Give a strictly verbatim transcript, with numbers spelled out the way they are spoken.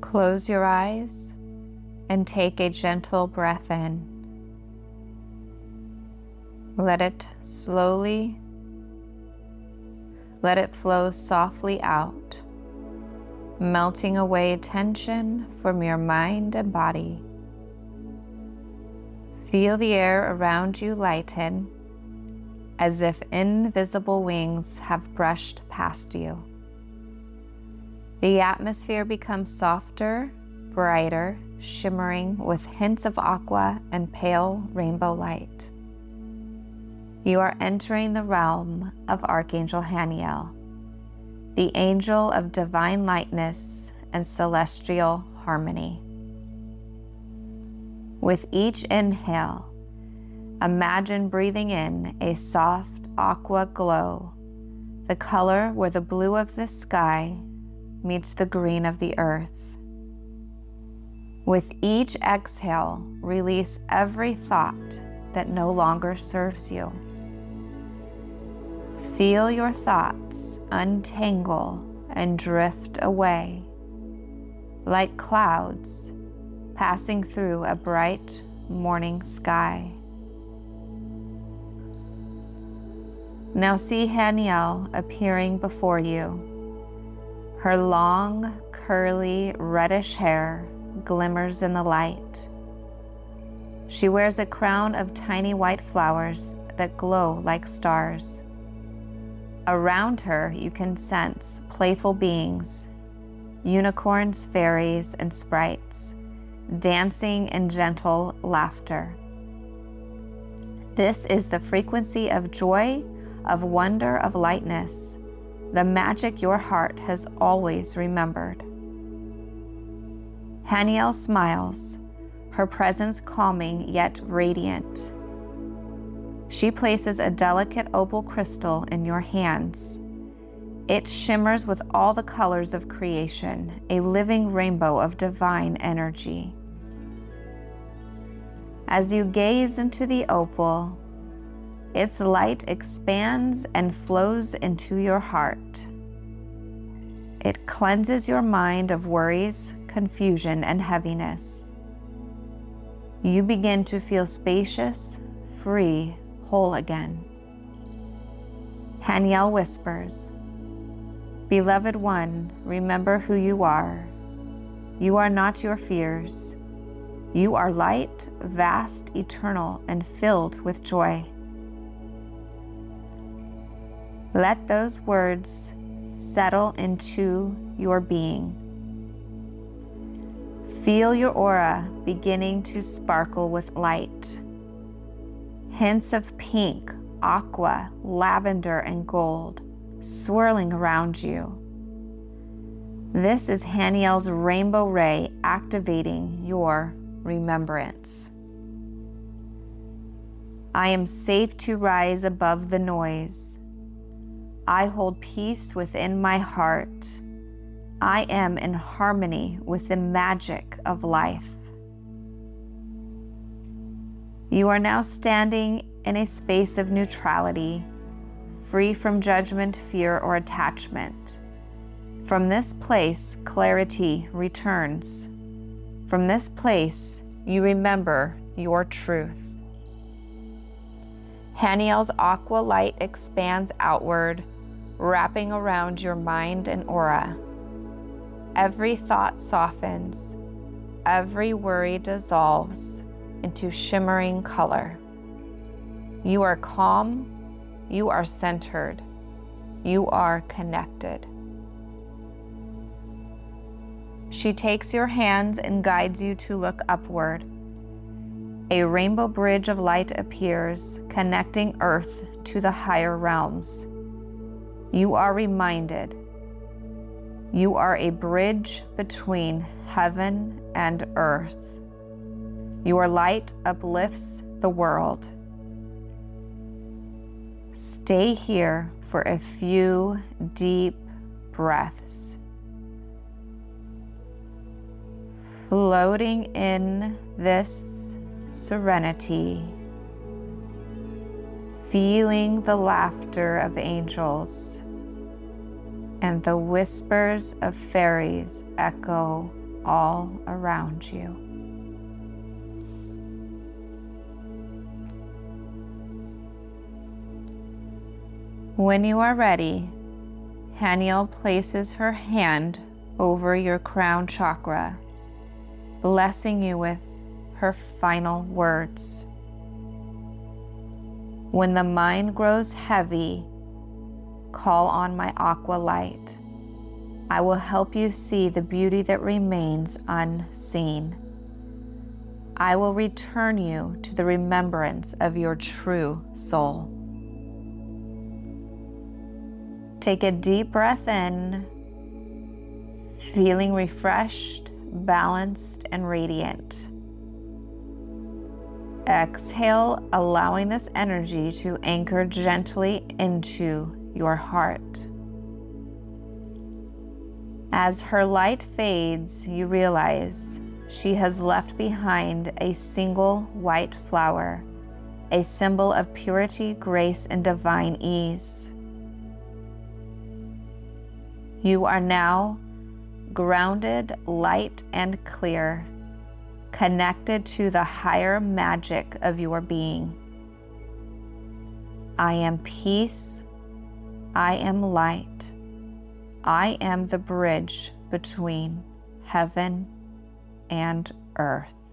Close your eyes and take a gentle breath in. Let it slowly, let it flow softly out, melting away tension from your mind and body. Feel the air around you lighten, as if invisible wings have brushed past you. The atmosphere becomes softer, brighter, shimmering with hints of aqua and pale rainbow light. You are entering the realm of Archangel Haniel, the angel of divine lightness and celestial harmony. With each inhale, imagine breathing in a soft aqua glow, the color where the blue of the sky meets the green of the earth. With each exhale, release every thought that no longer serves you. Feel your thoughts untangle and drift away, like clouds passing through a bright morning sky. Now see Haniel appearing before you. Her long, curly, reddish hair glimmers in the light. She wears a crown of tiny white flowers that glow like stars. Around her, you can sense playful beings, unicorns, fairies, and sprites, dancing in gentle laughter. This is the frequency of joy, of wonder, of lightness, the magic your heart has always remembered. Haniel smiles, her presence calming yet radiant. She places a delicate opal crystal in your hands. It shimmers with all the colors of creation, a living rainbow of divine energy. As you gaze into the opal, its light expands and flows into your heart. It cleanses your mind of worries, confusion, and heaviness. You begin to feel spacious, free, whole again. Haniel whispers, "Beloved one, remember who you are. You are not your fears. You are light, vast, eternal, and filled with joy." Let those words settle into your being. Feel your aura beginning to sparkle with light. Hints of pink, aqua, lavender, and gold swirling around you. This is Haniel's rainbow ray activating your remembrance. I am safe to rise above the noise. I hold peace within my heart. I am in harmony with the magic of life. You are now standing in a space of neutrality, free from judgment, fear, or attachment. From this place, clarity returns. From this place, you remember your truth. Haniel's aqua light expands outward, wrapping around your mind and aura. Every thought softens, every worry dissolves into shimmering color. You are calm, you are centered, you are connected. She takes your hands and guides you to look upward. A rainbow bridge of light appears, connecting Earth to the higher realms. You are reminded, you are a bridge between heaven and earth. Your light uplifts the world. Stay here for a few deep breaths. Floating in this serenity, feeling the laughter of angels and the whispers of fairies echo all around you. When you are ready, Haniel places her hand over your crown chakra, blessing you with her final words. When the mind grows heavy, call on my aqua light. I will help you see the beauty that remains unseen. I will return you to the remembrance of your true soul. Take a deep breath in, feeling refreshed, balanced, and radiant. Exhale, allowing this energy to anchor gently into your heart. As her light fades, you realize she has left behind a single white flower, a symbol of purity, grace, and divine ease. You are now grounded, light, and clear, connected to the higher magic of your being. I am peace. I am light. I am the bridge between heaven and earth.